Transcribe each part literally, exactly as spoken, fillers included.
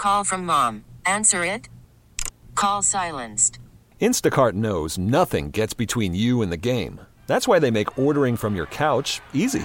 Call from mom. Answer it. Call silenced. Instacart knows nothing gets between you and the game. That's why they make ordering from your couch easy.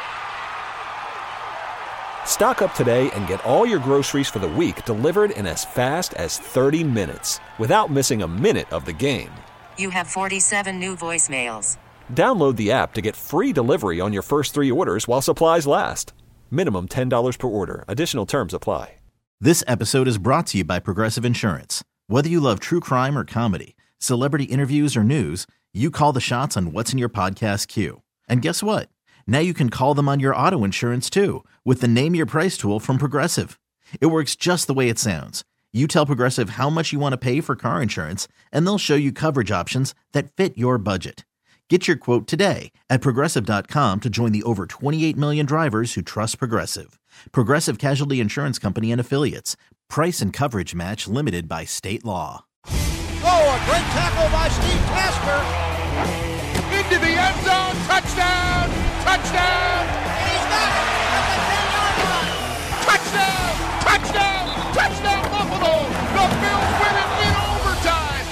Stock up today and get all your groceries for the week delivered in as fast as thirty minutes without missing a minute of the game. You have forty-seven new voicemails. Download the app to get free delivery on your first three orders while supplies last. Minimum ten dollars per order. Additional terms apply. This episode is brought to you by Progressive Insurance. Whether you love true crime or comedy, celebrity interviews or news, you call the shots on what's in your podcast queue. And guess what? Now you can call them on your auto insurance too with the Name Your Price tool from Progressive. It works just the way it sounds. You tell Progressive how much you want to pay for car insurance, and they'll show you coverage options that fit your budget. Get your quote today at Progressive dot com to join the over twenty-eight million drivers who trust Progressive. Progressive Casualty Insurance Company and Affiliates. Price and coverage match limited by state law. Oh, a great tackle by Steve Tasker. Into the end zone. Touchdown! Touchdown! And he's got it at the ten-yard line. Touchdown! Touchdown! Touchdown, Buffalo! The Bills win it in overtime!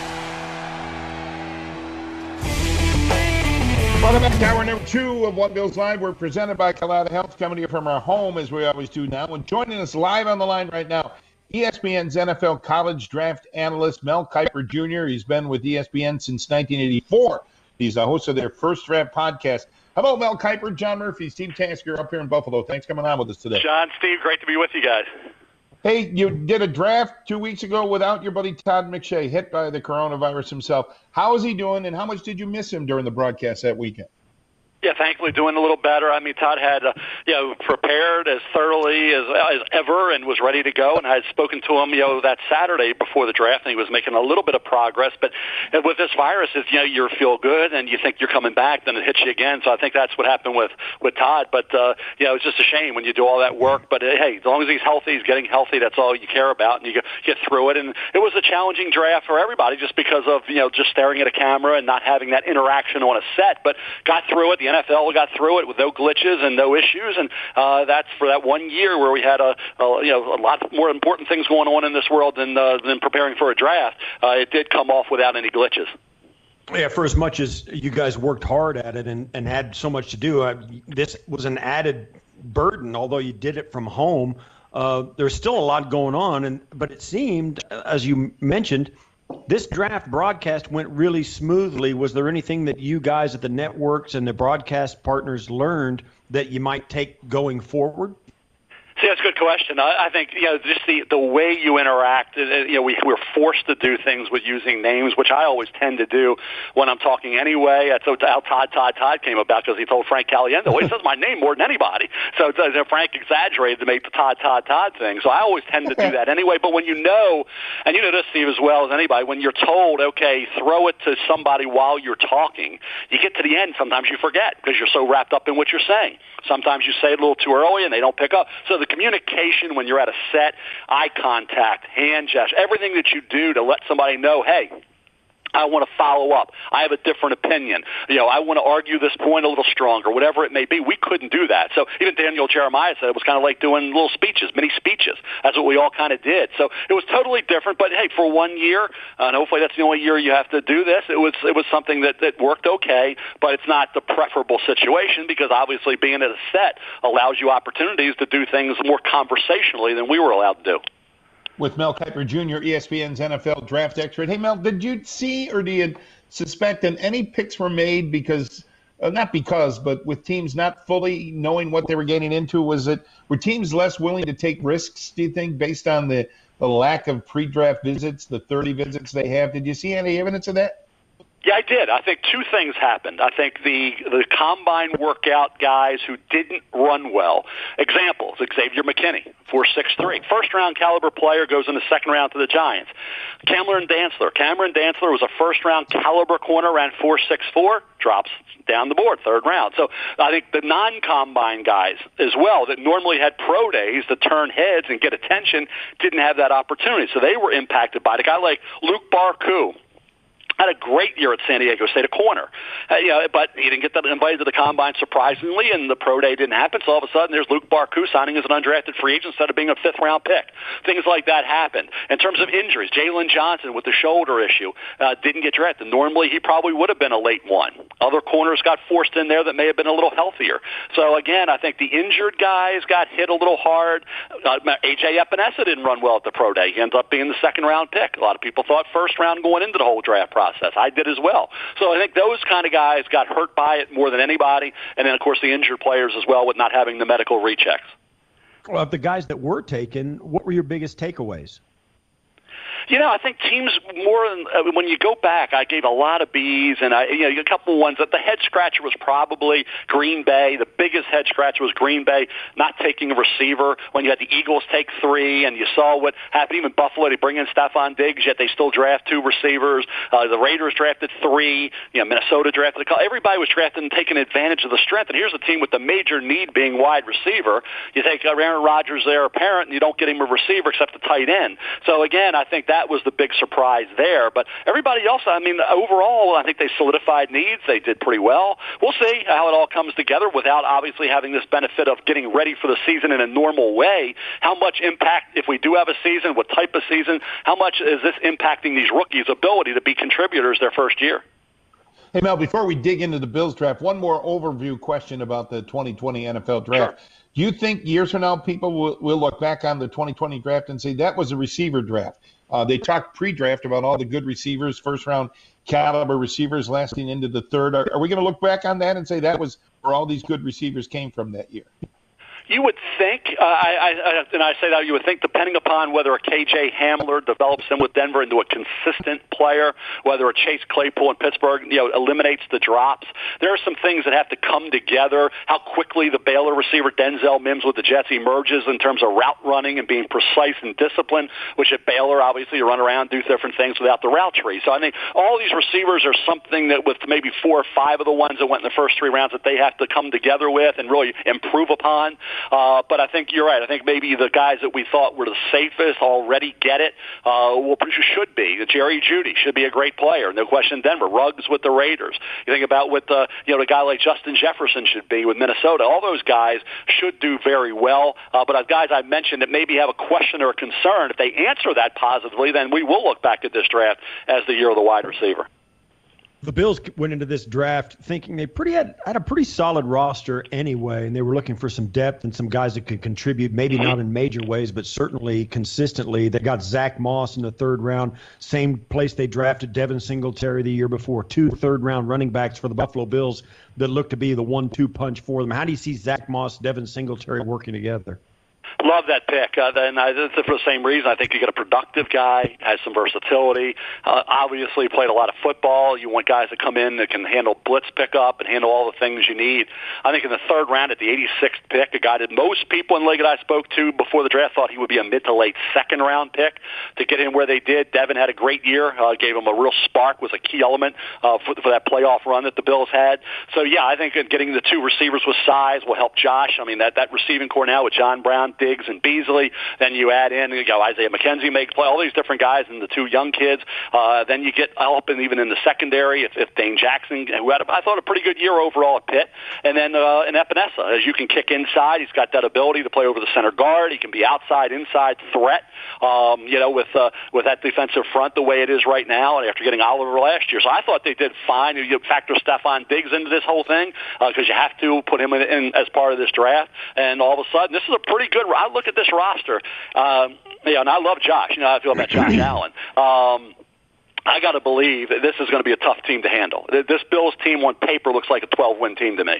Welcome back to hour number two of One Bills Live. We're presented by Kaleida Health, coming to you from our home, as we always do now. And joining us live on the line right now, E S P N's N F L college draft analyst, Mel Kiper Junior He's been with E S P N since nineteen eighty-four. He's the host of their First Draft podcast. Hello, Mel Kiper, John Murphy, Steve Tasker up here in Buffalo. Thanks for coming on with us today. John, Steve, great to be with you guys. Hey, you did a draft two weeks ago without your buddy Todd McShay, hit by the coronavirus himself. How is he doing, and how much did you miss him during the broadcast that weekend? Yeah, thankfully doing a little better. I mean, Todd had, uh, you know, prepared as thoroughly as, as ever and was ready to go. And I had spoken to him, you know, that Saturday before the draft, and he was making a little bit of progress. But with this virus, is you know, you feel good and you think you're coming back, then it hits you again. So I think that's what happened with with Todd. But uh, you know, it's just a shame when you do all that work. But uh, hey, as long as he's healthy, he's getting healthy. That's all you care about, and you get, get through it. And it was a challenging draft for everybody, just because of you know just staring at a camera and not having that interaction on a set. But got through it. The N F L got through it with no glitches and no issues, and uh, that's for that one year where we had a, a you know a lot more important things going on in this world than uh, than preparing for a draft. Uh, it did come off without any glitches. Yeah, for as much as you guys worked hard at it and, and had so much to do, uh, this was an added burden. Although you did it from home, uh, there's still a lot going on, and but it seemed, as you mentioned, this draft broadcast went really smoothly. Was there anything that you guys at the networks and the broadcast partners learned that you might take going forward? See, that's a good question. I, I think, you know, just the, the way you interact, you know, we, we're forced to do things with using names, which I always tend to do when I'm talking anyway. That's how Todd, Todd, Todd came about, because he told Frank Caliendo, well, he says my name more than anybody. So uh, Frank exaggerated to make the Todd, Todd, Todd thing. So I always tend to do that anyway. But when you know, and you know this, Steve, as well as anybody, when you're told, okay, throw it to somebody while you're talking, you get to the end, sometimes you forget because you're so wrapped up in what you're saying. Sometimes you say it a little too early and they don't pick up. So the communication when you're at a set, eye contact, hand gesture, everything that you do to let somebody know, hey, I want to follow up. I have a different opinion. You know, I want to argue this point a little stronger, whatever it may be. We couldn't do that. So even Daniel Jeremiah said it was kind of like doing little speeches, mini speeches. That's what we all kind of did. So it was totally different. But hey, for one year, uh, and hopefully that's the only year you have to do this, it was it was something that, that worked okay, but it's not the preferable situation, because obviously being at a set allows you opportunities to do things more conversationally than we were allowed to do. With Mel Kiper Junior, E S P N's N F L draft expert. Hey, Mel, did you see or do you suspect that any picks were made because, uh, not because, but with teams not fully knowing what they were getting into? Was it, were teams less willing to take risks, do you think, based on the, the lack of pre-draft visits, the thirty visits they have? Did you see any evidence of that? Yeah, I did. I think two things happened. I think the the combine workout guys who didn't run well. Examples, Xavier McKinney, four six three. First-round caliber player, goes in the second round to the Giants. Cameron Dantzler. Cameron Dantzler was a first-round caliber corner, ran four six four, drops down the board, third round. So I think the non-combine guys as well that normally had pro days to turn heads and get attention didn't have that opportunity. So they were impacted by it. A guy like Luke Barku, had a great year at San Diego State, a corner. Uh, you know, but he didn't get that invited to the combine surprisingly, and the pro day didn't happen. So all of a sudden, there's Luke Barku signing as an undrafted free agent instead of being a fifth round pick. Things like that happened. In terms of injuries, Jalen Johnson with the shoulder issue uh, didn't get drafted. Normally, he probably would have been a late one. Other corners got forced in there that may have been a little healthier. So again, I think the injured guys got hit a little hard. Uh, A J Epinesa didn't run well at the pro day. He ended up being the second round pick. A lot of people thought first round going into the whole draft process. I did as well. So I think those kind of guys got hurt by it more than anybody. And then, of course, the injured players as well with not having the medical rechecks. Well, of the guys that were taken, what were your biggest takeaways? You know, I think teams more than uh, when you go back, I gave a lot of B's, and I, you know, a couple of ones that the head scratcher was probably Green Bay. The biggest head scratcher was Green Bay not taking a receiver when you had the Eagles take three, and you saw what happened. Even Buffalo, they bring in Stephon Diggs, yet they still draft two receivers. Uh, the Raiders drafted three. You know, Minnesota drafted a couple. Everybody was drafted and taking advantage of the strength. And here's a team with the major need being wide receiver. You take Aaron Rodgers there, a parent, and you don't get him a receiver except a tight end. So again, I think that That was the big surprise there. But everybody else, I mean, overall, I think they solidified needs. They did pretty well. We'll see how it all comes together without obviously having this benefit of getting ready for the season in a normal way. How much impact, if we do have a season, what type of season, how much is this impacting these rookies' ability to be contributors their first year? Hey, Mel, before we dig into the Bills draft, one more overview question about the twenty twenty N F L draft. Sure. Do you think years from now people will, will look back on the twenty twenty draft and say that was a receiver draft? Uh, they talked pre-draft about all the good receivers, first-round caliber receivers lasting into the third. Are, are we going to look back on that and say that was where all these good receivers came from that year? You would think, uh, I, I, and I say that you would think, depending upon whether a K J Hamler develops him with Denver into a consistent player, whether a Chase Claypool in Pittsburgh, you know, eliminates the drops. There are some things that have to come together. How quickly the Baylor receiver Denzel Mims with the Jets emerges in terms of route running and being precise and disciplined, which at Baylor, obviously, you run around, do different things without the route tree. So I think all these receivers are something that with maybe four or five of the ones that went in the first three rounds that they have to come together with and really improve upon. Uh, but I think you're right. I think maybe the guys that we thought were the safest already get it. Uh, well, should be. Jerry Jeudy should be a great player. No question. Denver. Ruggs with the Raiders. You think about what the you know a guy like Justin Jefferson should be with Minnesota. All those guys should do very well. Uh, but as guys I mentioned that maybe have a question or a concern, if they answer that positively, then we will look back at this draft as the year of the wide receiver. The Bills went into this draft thinking they pretty had, had a pretty solid roster anyway, and they were looking for some depth and some guys that could contribute, maybe not in major ways, but certainly consistently. They got Zach Moss in the third round, same place they drafted Devin Singletary the year before, two third-round running backs for the Buffalo Bills that looked to be the one two punch for them. How do you see Zach Moss, Devin Singletary working together? Love that pick, uh, and I, for the same reason. I think you get a productive guy, has some versatility. Uh, obviously, played a lot of football. You want guys that come in that can handle blitz pickup and handle all the things you need. I think in the third round, at the eighty-sixth pick, a guy that most people in the league that I spoke to before the draft thought he would be a mid to late second round pick. To get him where they did, Devin had a great year. Uh, gave him a real spark. Was a key element uh, for, for that playoff run that the Bills had. So yeah, I think getting the two receivers with size will help Josh. I mean that that receiving core now with John Brown, Diggs, and Beasley. Then you add in, you know, Isaiah McKenzie makes play, all these different guys and the two young kids. Uh, then you get help in, even in the secondary if, if Dane Jackson, who had, a, I thought, a pretty good year overall at Pitt. And then uh, in Epinesa, as you can kick inside, he's got that ability to play over the center guard. He can be outside, inside threat, um, you know, with uh, with that defensive front the way it is right now and after getting Oliver last year. So I thought they did fine. You factor Stephon Diggs into this whole thing because uh, you have to put him in, in as part of this draft. And all of a sudden, this is a pretty good – I look at this roster, um, you know, and I love Josh. You know how I feel about Josh Allen. Um, I got to believe that this is going to be a tough team to handle. This Bills team on paper looks like a twelve-win team to me.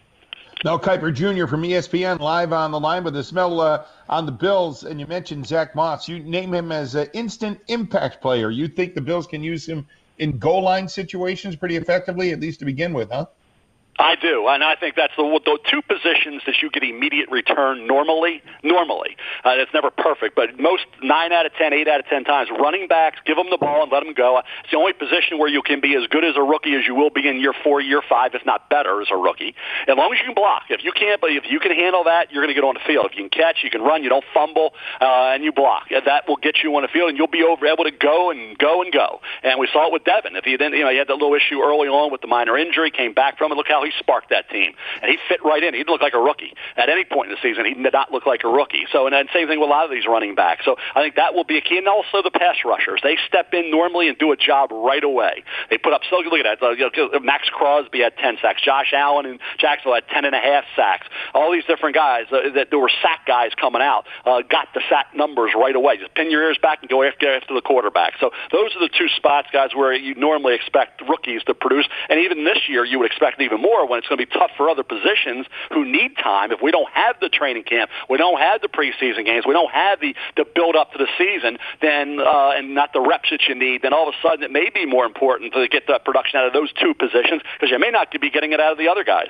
Mel Kiper Junior from E S P N live on the line with us. Mel, uh, on the Bills, and you mentioned Zach Moss. You name him as an instant impact player. You think the Bills can use him in goal line situations pretty effectively, at least to begin with, huh? I do, and I think that's the, the two positions that you get immediate return normally. Normally, uh, it's never perfect, but most nine out of ten, eight out of ten times, running backs, give them the ball and let them go. It's the only position where you can be as good as a rookie as you will be in year four, year five, if not better as a rookie. As long as you can block. If you can't, but if you can handle that, you're going to get on the field. If you can catch, you can run, you don't fumble, uh, and you block. That will get you on the field, and you'll be over, able to go and go and go. And we saw it with Devin. If he didn't, you know, he had that little issue early on with the minor injury, came back from it. Look how he sparked that team, and he fit right in. He didn't look like a rookie at any point in the season. He did not look like a rookie. So, and then same thing with a lot of these running backs. So, I think that will be a key. And also the pass rushers, they step in normally and do a job right away. They put up. So look at that. Uh, you know, Max Crosby had ten sacks. Josh Allen in Jacksonville had ten and a half sacks. All these different guys uh, that there were sack guys coming out uh, got the sack numbers right away. Just pin your ears back and go after after the quarterback. So those are the two spots, guys, where you normally expect rookies to produce. And even this year, you would expect even more when it's going to be tough for other positions who need time. If we don't have the training camp, we don't have the preseason games, we don't have the, the build up to the season, then uh, and not the reps that you need, then all of a sudden it may be more important to get that production out of those two positions because you may not be getting it out of the other guys.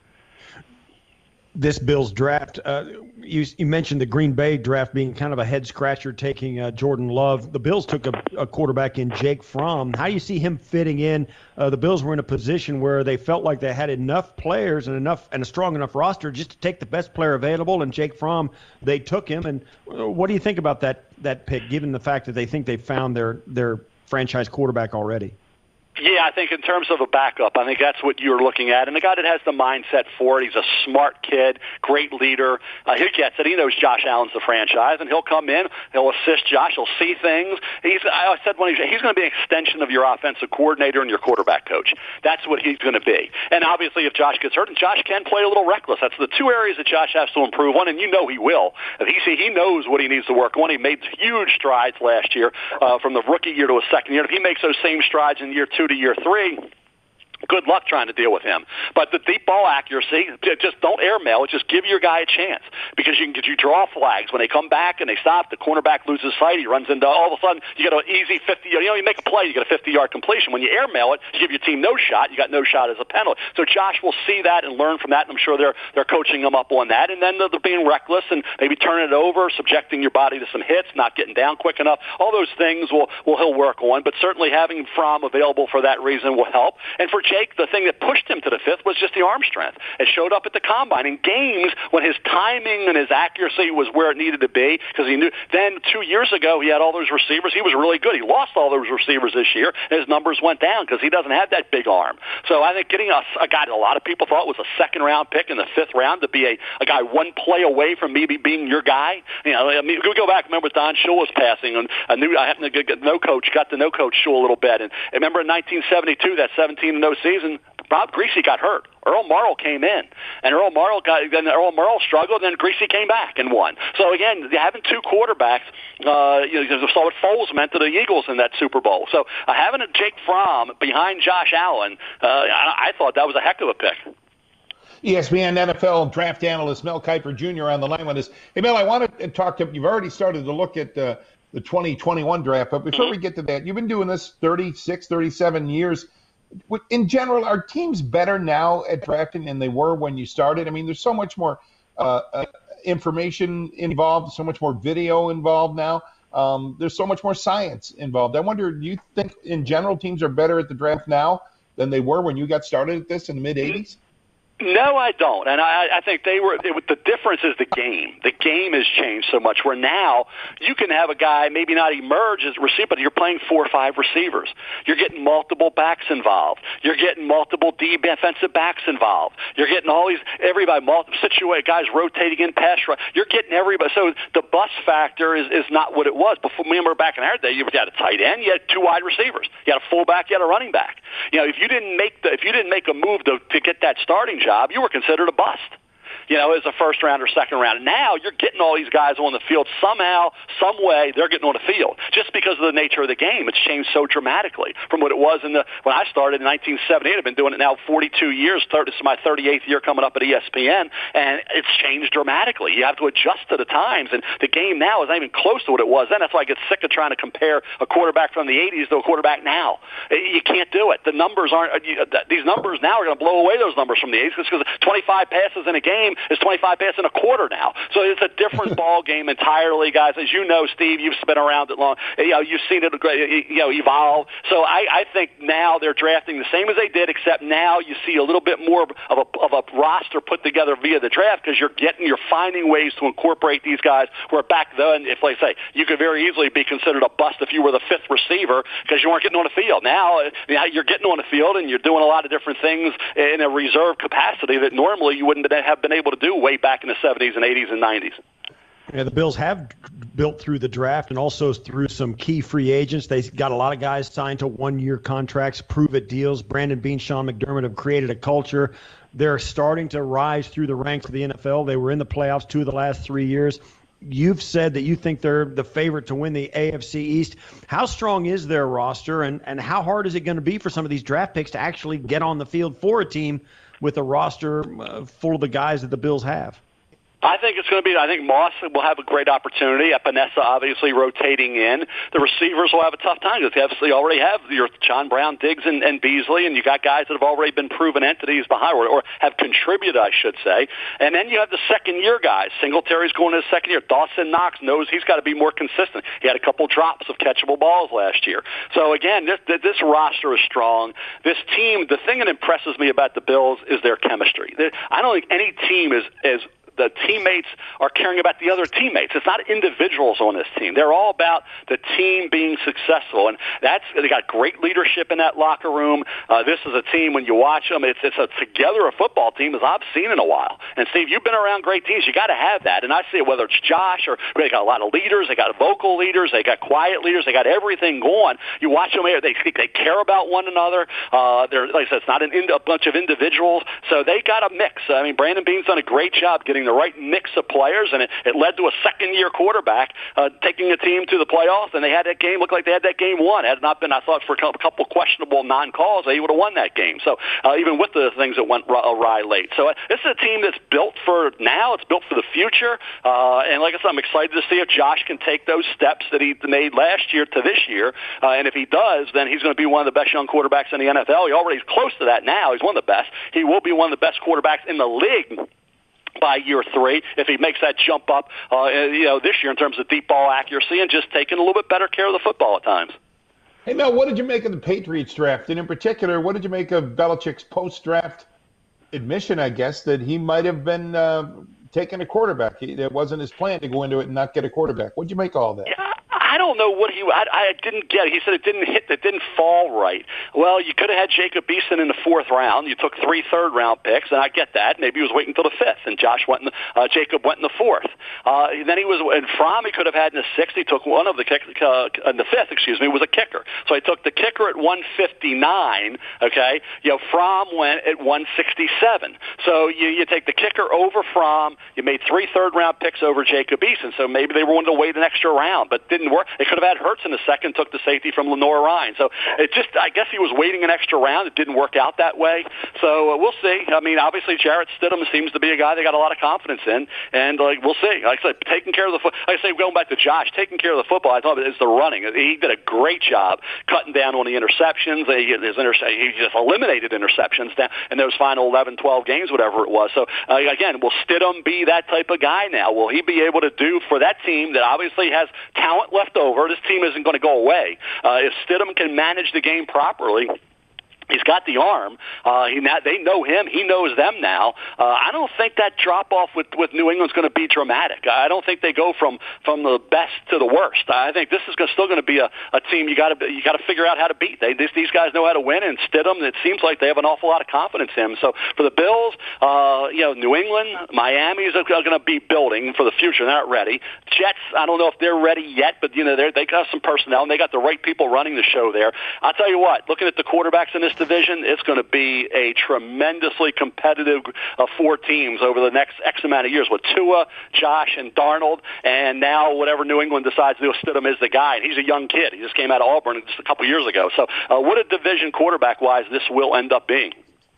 This Bills draft, uh, you, you mentioned the Green Bay draft being kind of a head-scratcher, taking uh, Jordan Love. The Bills took a, a quarterback in Jake Fromm. How do you see him fitting in? Uh, the Bills were in a position where they felt like they had enough players and enough and a strong enough roster just to take the best player available, and Jake Fromm, they took him. And what do you think about that that pick, given the fact that they think they found their their franchise quarterback already? Yeah, I think in terms of a backup, I think that's what you're looking at. And the guy that has the mindset for it, he's a smart kid, great leader. Uh, he gets it. He knows Josh Allen's the franchise, and he'll come in, he'll assist Josh, he'll see things. He's, I said when he's, he's going to be an extension of your offensive coordinator and your quarterback coach. That's what he's going to be. And obviously, if Josh gets hurt, and Josh can play a little reckless. That's the two areas that Josh has to improve on, and you know he will. If he he knows what he needs to work on. He made huge strides last year uh, from the rookie year to a second year. If he makes those same strides in year two to year three, good luck trying to deal with him. But the deep ball accuracy, just don't airmail it. Just give your guy a chance because you can get you draw flags when they come back and they stop. The cornerback loses sight. He runs into all of a sudden you get an easy fifty. You know, you make a play, you get a fifty-yard completion. When you airmail it, you give your team no shot. You got no shot as a penalty. So Josh will see that and learn from that, and I'm sure they're they're coaching him up on that. And then they're being reckless and maybe turning it over, subjecting your body to some hits, not getting down quick enough. All those things will will he'll work on. But certainly having Fromm available for that reason will help. And for Jake, the thing that pushed him to the fifth was just the arm strength. It showed up at the combine in games when his timing and his accuracy was where it needed to be because he knew. Then two years ago, he had all those receivers. He was really good. He lost all those receivers this year, and his numbers went down because he doesn't have that big arm. So I think getting a, a guy that a lot of people thought was a second-round pick in the fifth round to be a, a guy one play away from maybe being your guy. You know, I mean, we go back. Remember Don Shula was passing, and I knew I happened to get no coach, got to know Coach Shula a little bit. And remember in nineteen seventy-two, that seventeen and oh season, Bob Greasy got hurt. Earl Morrall came in, and Earl Morrall got then Earl Morrall struggled, and then Greasy came back and won. So again, having two quarterbacks, uh, you know, saw what Foles meant to the Eagles in that Super Bowl. So uh, having a Jake Fromm behind Josh Allen, uh, I, I thought that was a heck of a pick. E S P N N F L draft analyst Mel Kiper Junior on the line with us. Hey, Mel, I want to talk to you've already started to look at uh, the twenty twenty-one draft, but before mm-hmm. we get to that, you've been doing this thirty-six, thirty-seven years. In general, are teams better now at drafting than they were when you started? I mean, there's so much more uh, uh, information involved, so much more video involved now. Um, there's so much more science involved. I wonder, do you think in general teams are better at the draft now than they were when you got started at this in the mid eighties? No, I don't, and I, I think they were. It, the difference is the game. The game has changed so much. Where now you can have a guy maybe not emerge as a receiver, but you're playing four or five receivers. You're getting multiple backs involved. You're getting multiple defensive backs involved. You're getting all these everybody multiple situated guys rotating in pass rush. You're getting everybody. So the bus factor is is not what it was before. Remember back in our day, you had a tight end, you had two wide receivers, you had a fullback, you had a running back. You know, if you didn't make the if you didn't make a move to to get that starting job, you were considered a bust. you know, as a first round or second round. Now you're getting all these guys on the field somehow, some way. They're getting on the field just because of the nature of the game. It's changed so dramatically from what it was in the when I started in nineteen seventy-eight. I've been doing it now forty-two years. This is my thirty-eighth year coming up at E S P N, and it's changed dramatically. You have to adjust to the times, and the game now is not even close to what it was then. That's why I get sick of trying to compare a quarterback from the eighties to a quarterback now. You can't do it. The numbers aren't. These numbers now are going to blow away those numbers from the eighties because twenty-five passes in a game is twenty-five passes in a quarter now. So it's a different ball game entirely, guys. As you know, Steve, you've been around it long. You know, you've seen it, you know, evolve. So I, I think now they're drafting the same as they did, except now you see a little bit more of a of a roster put together via the draft because you're getting, you're finding ways to incorporate these guys. Where back then, if they say you could very easily be considered a bust if you were the fifth receiver because you weren't getting on the field. Now, now you're getting on the field and you're doing a lot of different things in a reserve capacity that normally you wouldn't have been able to do way back in the seventies and eighties and nineties. Yeah, the Bills have built through the draft and also through some key free agents. They got a lot of guys signed to one-year contracts, prove-it deals. Brandon Beane, Sean McDermott have created a culture. They're starting to rise through the ranks of the N F L. They were in the playoffs two of the last three years. You've said that you think they're the favorite to win the A F C East. How strong is their roster, and, and how hard is it going to be for some of these draft picks to actually get on the field for a team with a roster uh, full of the guys that the Bills have? I think it's going to be, I think Moss will have a great opportunity. Epinesa obviously rotating in. The receivers will have a tough time because they already have your John Brown, Diggs, and, and Beasley, and you got guys that have already been proven entities behind, or, or have contributed, I should say. And then you have the second-year guys. Singletary's going to his second year. Dawson Knox knows he's got to be more consistent. He had a couple drops of catchable balls last year. So, again, this, this roster is strong. This team, the thing that impresses me about the Bills is their chemistry. I don't think any team is as the teammates are caring about the other teammates. It's not individuals on this team. They're all about the team being successful, and that's they got great leadership in that locker room. Uh, this is a team, when you watch them, it's, it's a together a football team as I've seen in a while. And, Steve, you've been around great teams. You got to have that, and I see it whether it's Josh or they got a lot of leaders. They got vocal leaders. They got quiet leaders. They got everything going. You watch them here. They they care about one another. Uh, they're, like I said, it's not an, a bunch of individuals, so they got a mix. I mean, Brandon Beane's done a great job getting the right mix of players, and it, it led to a second-year quarterback uh, taking a team to the playoffs, and they had that game, looked like they had that game won. Had it not been, I thought, for a couple questionable non-calls, they would have won that game. So uh, even with the things that went awry late. So uh, this is a team that's built for now. It's built for the future. Uh, and like I said, I'm excited to see if Josh can take those steps that he made last year to this year. Uh, and if he does, then he's going to be one of the best young quarterbacks in the N F L. He already is close to that now. He's one of the best. He will be one of the best quarterbacks in the league by year three, if he makes that jump up, uh, you know, this year in terms of deep ball accuracy and just taking a little bit better care of the football at times. Hey, Mel, what did you make of the Patriots draft? And in particular, what did you make of Belichick's post-draft admission, I guess, that he might have been uh, taking a quarterback? He, it wasn't his plan to go into it and not get a quarterback. What did you make of all that? Yeah. I don't know what he. I, I didn't get it. He said it didn't hit. It didn't fall right. Well, you could have had Jacob Eason in the fourth round. You took three third round picks, and I get that. Maybe he was waiting until the fifth, and Josh went in the, uh, Jacob went in the fourth. Uh, then he was in Fromm. He could have had in the sixth. He took one of the kick, uh, in the fifth. Excuse me, was a kicker. So he took the kicker at one fifty-nine. Okay, you know, Fromm went at one sixty-seven. So you you take the kicker over Fromm. You made three third round picks over Jacob Eason. So maybe they wanted to wait an extra round, but didn't work. They could have had Hurts in the second, took the safety from Lenore Ryan. So it just, I guess he was waiting an extra round. It didn't work out that way. So uh, we'll see. I mean, obviously Jarrett Stidham seems to be a guy they got a lot of confidence in, and like we'll see. Like I said, taking care of the football. Like I say, going back to Josh, taking care of the football, I thought it was the running. He did a great job cutting down on the interceptions. He, his interce- he just eliminated interceptions down in those final eleven, twelve games, whatever it was. So uh, again, will Stidham be that type of guy now? Will he be able to do for that team that obviously has talent left over? This team isn't going to go away. Uh, if Stidham can manage the game properly, he's got the arm. Uh, he now, they know him. He knows them now. Uh, I don't think that drop-off with, with New England's going to be dramatic. I don't think they go from, from the best to the worst. I think this is gonna, still going to be a, a team you got to you got to figure out how to beat. They, this, these guys know how to win, and Stidham, it seems like they have an awful lot of confidence in him. So for the Bills, uh, you know, New England, Miami's are going to be building for the future. They're not ready. Jets, I don't know if they're ready yet, but you know they they got some personnel and they got the right people running the show there. I'll tell you what, looking at the quarterbacks in this division, it's going to be a tremendously competitive uh, four teams over the next X amount of years with Tua, Josh, and Darnold, and now whatever New England decides to do, Stidham is the guy. And he's a young kid. He just came out of Auburn just a couple years ago. So uh, what a division quarterback-wise this will end up being.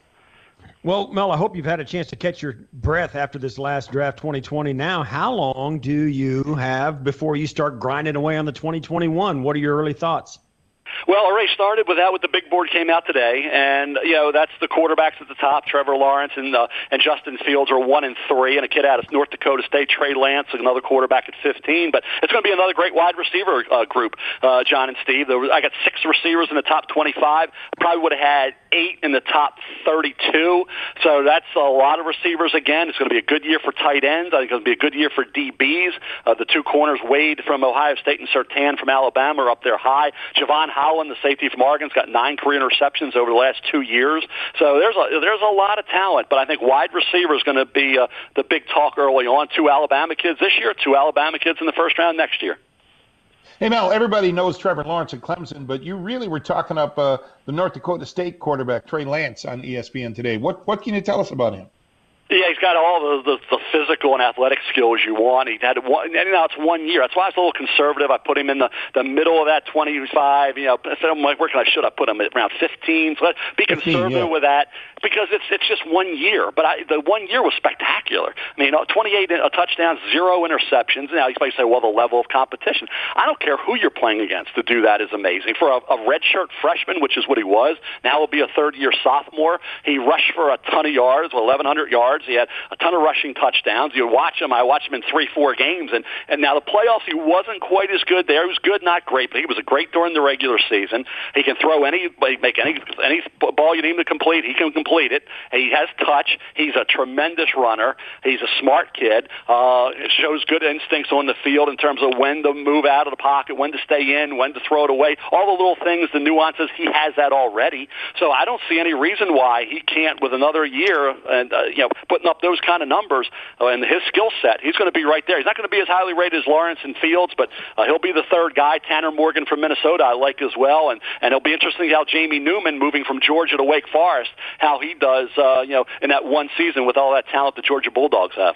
Well, Mel, I hope you've had a chance to catch your breath after this last draft twenty twenty. Now, how long do you have before you start grinding away on the twenty twenty-one? What are your early thoughts? Well, already started with that. With the big board came out today, and you know that's the quarterbacks at the top. Trevor Lawrence and uh, and Justin Fields are one and three, and a kid out of North Dakota State, Trey Lance, another quarterback at fifteen. But it's going to be another great wide receiver uh, group, uh, John and Steve. There was, I got six receivers in the top twenty-five. Probably would have had eight in the top thirty-two. So that's a lot of receivers again. It's going to be a good year for tight ends. I think it's going to be a good year for D Bs. Uh, the two corners, Wade from Ohio State and Surtain from Alabama, are up there high. Javon Holland, the safety from Oregon's got nine career interceptions over the last two years. So there's a, there's a lot of talent, but I think wide receiver is going to be uh, the big talk early on. Two Alabama kids this year, two Alabama kids in the first round next year. Hey, Mel, everybody knows Trevor Lawrence at Clemson, but you really were talking up uh, the North Dakota State quarterback, Trey Lance, on E S P N today. What what can you tell us about him? Yeah, he's got all the, the the physical and athletic skills you want. He had one, and now it's one year. That's why I was a little conservative. I put him in the, the middle of that twenty-five. You know, I said, I'm like, where can I should I put him? Around fifteen. So let's be conservative fifteen, yeah. with that because it's it's just one year. But I, the one year was spectacular. I mean, twenty-eight touchdowns, zero interceptions. Now you might say, well, the level of competition. I don't care who you're playing against. To do that is amazing. For a, a redshirt freshman, which is what he was, now he'll be a third-year sophomore. He rushed for a ton of yards, well, eleven hundred yards. He had a ton of rushing touchdowns. You watch him. I watched him in three, four games. And, and now the playoffs, he wasn't quite as good there. He was good, not great, but he was a great during the regular season. He can throw any, make any, any ball you need him to complete. He can complete it. He has touch. He's a tremendous runner. He's a smart kid. Uh, shows good instincts on the field in terms of when to move out of the pocket, when to stay in, when to throw it away. All the little things, the nuances, he has that already. So I don't see any reason why he can't, with another year, and uh, you know, putting up those kind of numbers uh, and his skill set, he's going to be right there. He's not going to be as highly rated as Lawrence and Fields, but uh, he'll be the third guy. Tanner Morgan from Minnesota I like as well, and, and it'll be interesting how Jamie Newman, moving from Georgia to Wake Forest, how he does uh, you know, in that one season with all that talent the Georgia Bulldogs have.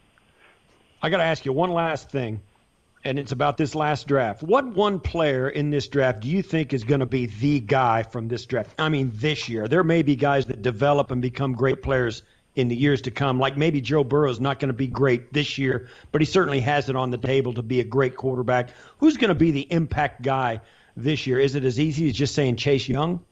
I got to ask you one last thing, and it's about this last draft. What one player in this draft do you think is going to be the guy from this draft? I mean, this year. There may be guys that develop and become great players in the years to come, like maybe Joe Burrow's not going to be great this year, but he certainly has it on the table to be a great quarterback. Who's going to be the impact guy this year? Is it as easy as just saying Chase Young?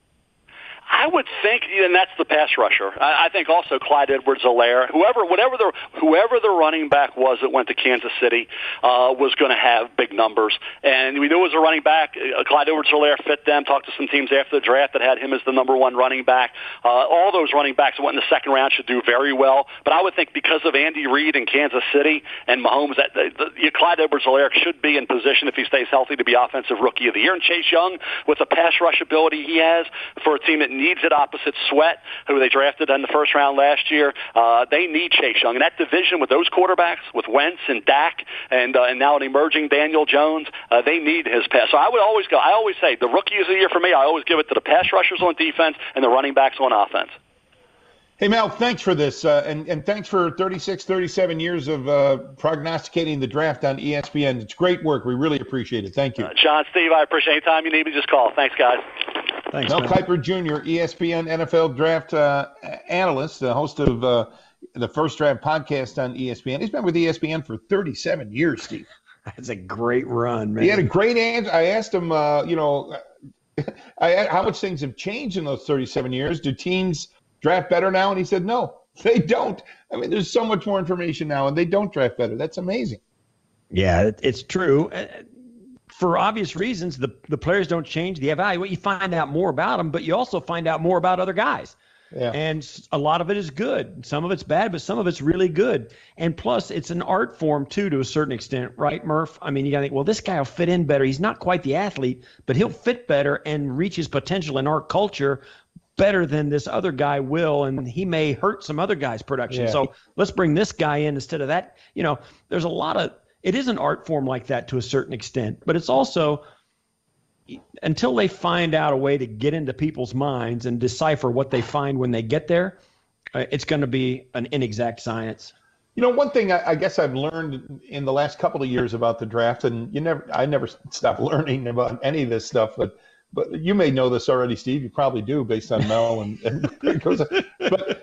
I would think, and that's the pass rusher. I, I think also Clyde Edwards-Helaire, whoever, whatever the whoever the running back was that went to Kansas City, uh, was going to have big numbers. And we knew it was a running back. Uh, Clyde Edwards-Helaire fit them. Talked to some teams after the draft that had him as the number one running back. Uh, all those running backs that went in the second round should do very well. But I would think because of Andy Reid in Kansas City and Mahomes, that the, the, Clyde Edwards-Helaire should be in position, if he stays healthy, to be Offensive Rookie of the Year. And Chase Young, with the pass rush ability he has for a team that needs it opposite Sweat, who they drafted in the first round last year. Uh, they need Chase Young. And that division with those quarterbacks, with Wentz and Dak, and uh, and now an emerging Daniel Jones, uh, they need his pass. So I would always go, I always say, the Rookie of the Year for me, I always give it to the pass rushers on defense and the running backs on offense. Hey, Mel, thanks for this, uh, and, and thanks for thirty-six, thirty-seven years of uh, prognosticating the draft on E S P N. It's great work. We really appreciate it. Thank you. Uh, John, Steve, I appreciate any time you need me, just call. Thanks, guys. Thanks, Mel man. Kiper Junior, E S P N N F L draft uh, analyst, the host of uh, the First Draft podcast on E S P N. He's been with E S P N for thirty-seven years, Steve. That's a great run, man. He had a great answer. I asked him, uh, you know, I, how much things have changed in those thirty-seven years. Do teams draft better now? And he said, no, they don't. I mean, there's so much more information now, and they don't draft better. That's amazing. Yeah, it's true. For obvious reasons, the, the players don't change. The evaluate, you find out more about them, but you also find out more about other guys. Yeah. And a lot of it is good. Some of it's bad, but some of it's really good. And plus, it's an art form, too, to a certain extent, right, Murph? I mean, you got to think, well, this guy will fit in better. He's not quite the athlete, but he'll fit better and reach his potential in our culture better than this other guy will, and he may hurt some other guy's production. Yeah. So let's bring this guy in instead of that. You know, there's a lot of – it is an art form like that to a certain extent, but it's also – until they find out a way to get into people's minds and decipher what they find when they get there, uh, it's going to be an inexact science. You know, one thing I, I guess I've learned in the last couple of years about the draft, and you never, I never stop learning about any of this stuff, but but you may know this already, Steve. You probably do, based on Mel and, and it goes. But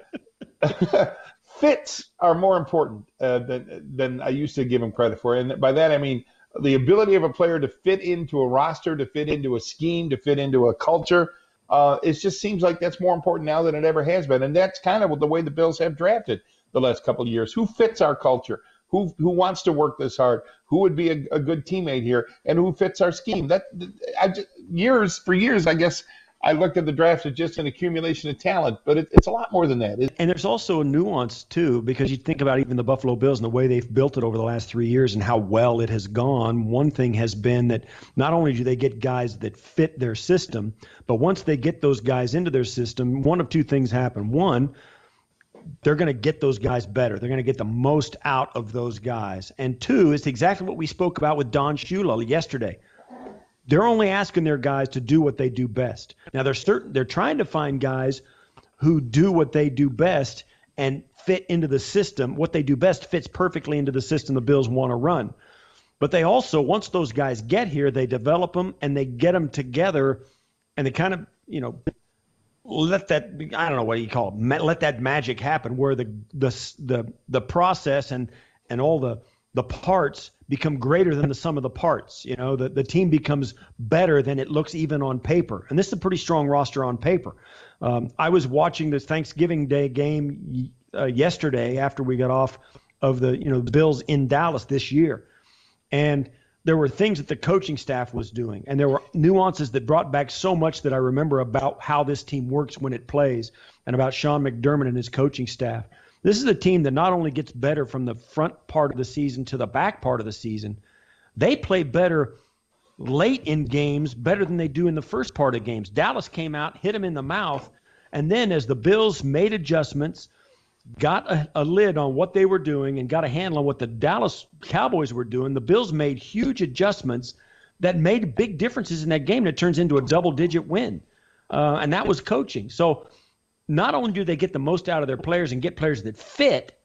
fits are more important uh, than than I used to give them credit for, and by that I mean the ability of a player to fit into a roster, to fit into a scheme, to fit into a culture. Uh, it just seems like that's more important now than it ever has been, and that's kind of the way the Bills have drafted the last couple of years. Who fits our culture? Who who wants to work this hard? Who would be a, a good teammate here? And who fits our scheme? That I just, years for years, I guess I looked at the draft as just an accumulation of talent, but it, it's a lot more than that. It, and there's also a nuance too, because you think about even the Buffalo Bills and the way they've built it over the last three years and how well it has gone. One thing has been that not only do they get guys that fit their system, but once they get those guys into their system, one of two things happen. One, they're going to get those guys better. They're going to get the most out of those guys. And two, it's exactly what we spoke about with Don Shula yesterday. They're only asking their guys to do what they do best. Now, they're certain they're trying to find guys who do what they do best and fit into the system. What they do best fits perfectly into the system the Bills want to run. But they also, once those guys get here, they develop them and they get them together and they kind of, you know, let that, I don't know what you call it, let that magic happen where the the the the process and and all the the parts become greater than the sum of the parts. You know, the, the team becomes better than it looks even on paper. And this is a pretty strong roster on paper. Um, I was watching this Thanksgiving Day game uh, yesterday after we got off of the, you know, the Bills in Dallas this year. And there were things that the coaching staff was doing, and there were nuances that brought back so much that I remember about how this team works when it plays and about Sean McDermott and his coaching staff. This is a team that not only gets better from the front part of the season to the back part of the season, they play better late in games, better than they do in the first part of games. Dallas came out, hit them in the mouth, and then as the Bills made adjustments, got a, a lid on what they were doing and got a handle on what the Dallas Cowboys were doing, the Bills made huge adjustments that made big differences in that game that turns into a double-digit win. Uh, and that was coaching. So not only do they get the most out of their players and get players that fit,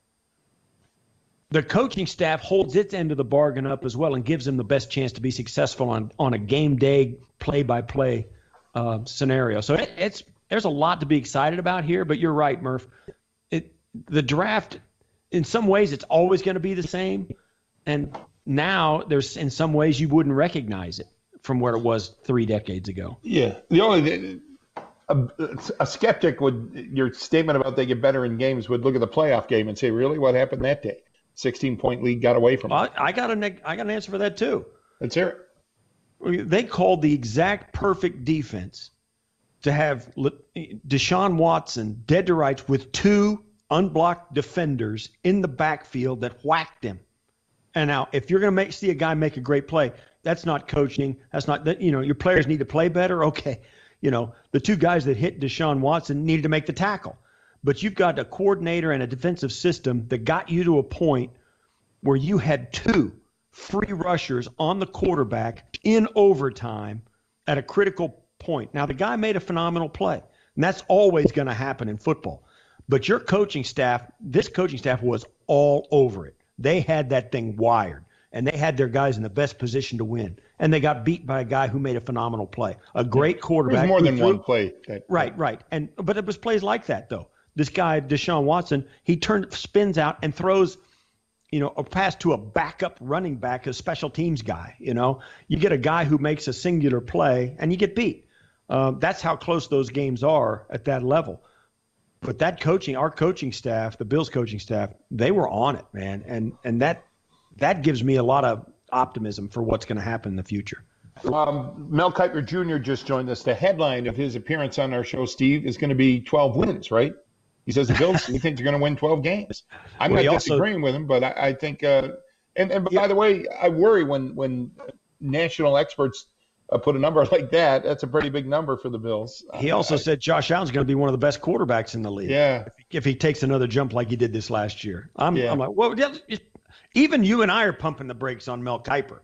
the coaching staff holds its end of the bargain up as well and gives them the best chance to be successful on, on a game day play-by-play uh, scenario. So it, it's there's a lot to be excited about here, but you're right, Murph. It, the draft, in some ways, it's always going to be the same. And now there's, in some ways, you wouldn't recognize it from where it was three decades ago. Yeah. The only a, a skeptic would, your statement about they get better in games would look at the playoff game and say, really, what happened that day? sixteen-point lead got away from well, them. I got an I got an answer for that too. Let's hear it. They called the exact perfect defense to have Deshaun Watson dead to rights with two unblocked defenders in the backfield that whacked him. And now, if you're going to make see a guy make a great play, that's not coaching. That's not that. You know, your players need to play better. Okay, you know, the two guys that hit Deshaun Watson needed to make the tackle. But you've got a coordinator and a defensive system that got you to a point where you had two free rushers on the quarterback in overtime at a critical point. Now, the guy made a phenomenal play, and that's always going to happen in football. But your coaching staff, this coaching staff was all over it. They had that thing wired, and they had their guys in the best position to win. And they got beat by a guy who made a phenomenal play, a great quarterback. It was more than threw, one play. That, right, right. And but it was plays like that, though. This guy, Deshaun Watson, he turns, spins out and throws, you know, a pass to a backup running back, a special teams guy. You know, you get a guy who makes a singular play and you get beat. Uh, that's how close those games are at that level. But that coaching, our coaching staff, the Bills coaching staff, they were on it, man. And and that that gives me a lot of optimism for what's going to happen in the future. Um, Mel Kiper Junior just joined us. The headline of his appearance on our show, Steve, is going to be twelve wins, right? He says the Bills, he thinks they're going to win twelve games. I'm well, not disagreeing also, with him, but I, I think uh, – and, and yeah. by the way, I worry when, when national experts uh, put a number like that. That's a pretty big number for the Bills. He also I, said Josh Allen's going to be one of the best quarterbacks in the league. Yeah. If, if he takes another jump like he did this last year. I'm, yeah. I'm like, well, even you and I are pumping the brakes on Mel Kiper.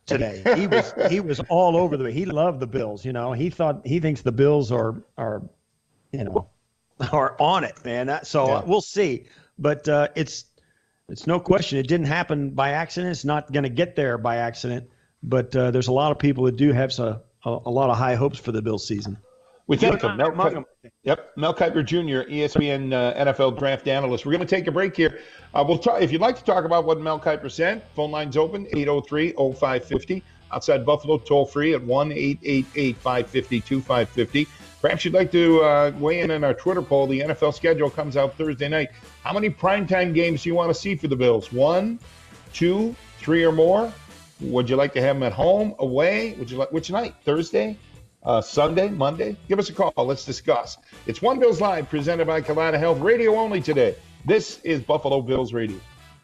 today. He was he was all over the. He loved the Bills. You know, he thought he thinks the Bills are are, you know, are on it, man. So Yeah. we'll see. But uh, it's it's no question it didn't happen by accident. It's not going to get there by accident. But uh, there's a lot of people that do have some, a, a lot of high hopes for the Bills season. We thank You're him. not Mel, among them. yep, Mel Kiper Junior, E S P N uh, N F L draft analyst. We're going to take a break here. Uh, we'll talk, if you'd like to talk about what Mel Kiper said, phone line's open, eight oh three, oh five five oh. Outside Buffalo, toll free at one eight eight eight, five five zero, two five five zero. Perhaps you'd like to uh, weigh in on our Twitter poll. The N F L schedule comes out Thursday night. How many primetime games do you want to see for the Bills? One, two, three or more? Would you like to have them at home, away? Would you like which night? Thursday? Uh, Sunday, Monday? Give us a call. Let's discuss. It's One Bills Live, presented by Kaleida Health. Radio only today. This is Buffalo Bills Radio.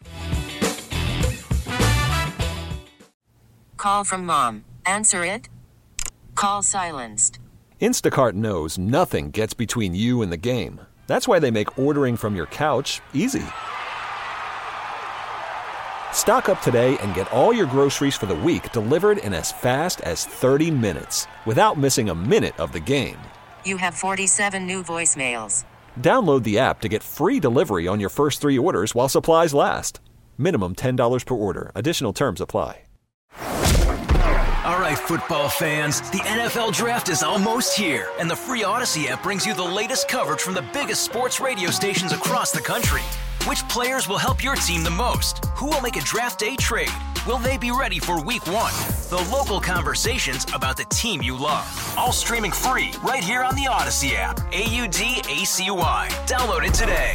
Call from mom. Answer it. Call silenced. Instacart knows nothing gets between you and the game. That's why they make ordering from your couch easy. Stock up today and get all your groceries for the week delivered in as fast as thirty minutes without missing a minute of the game. You have forty-seven new voicemails. Download the app to get free delivery on your first three orders while supplies last. Minimum ten dollars per order. Additional terms apply. All right, football fans, the N F L Draft is almost here, and the free Odyssey app brings you the latest coverage from the biggest sports radio stations across the country. Which players will help your team the most? Who will make a draft day trade? Will they be ready for week one? The local conversations about the team you love. All streaming free right here on the Odyssey app. A U D A C Y. Download it today.